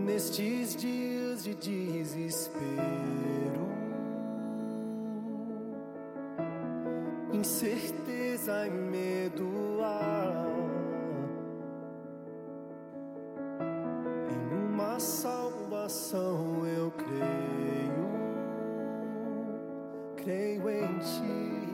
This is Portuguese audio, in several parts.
Nestes dias de desespero, incerteza e medo há, em uma salvação eu creio em ti,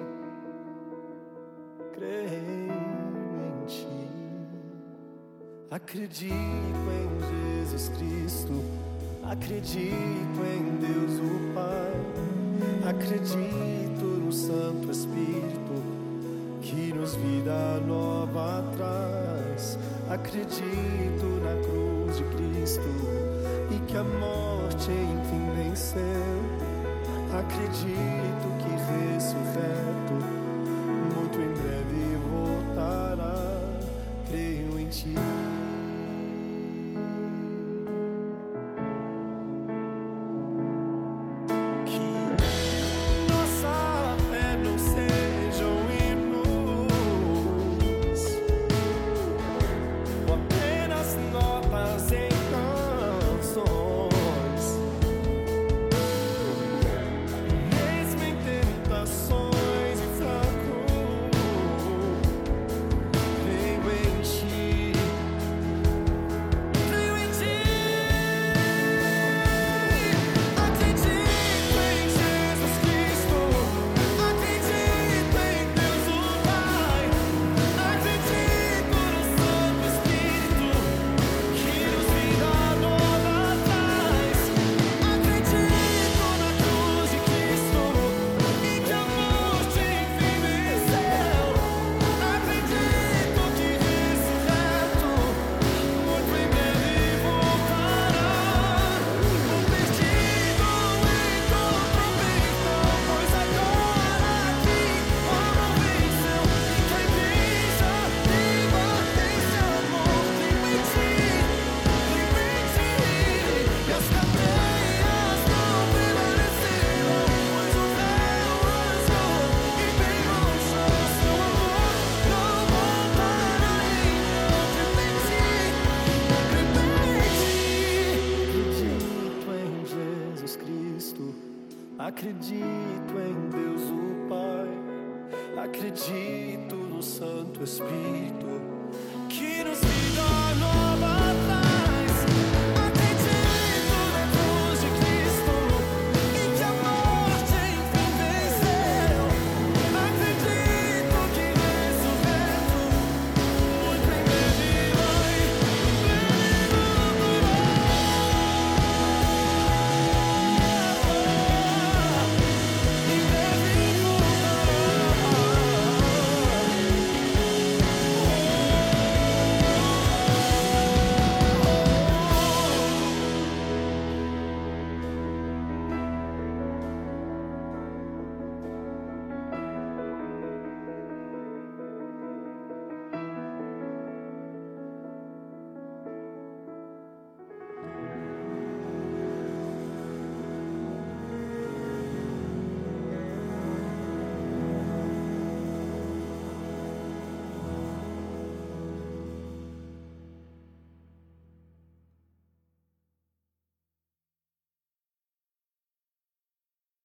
creio em ti. Acredito em Jesus Cristo, acredito em Deus o Pai, acredito no Santo Espírito que nos vida nova traz. Acredito na cruz de Cristo e que a morte enfim venceu. Acredito que ressurreto muito em breve voltará. Creio em ti. Acredito em Deus o Pai, acredito no Santo Espírito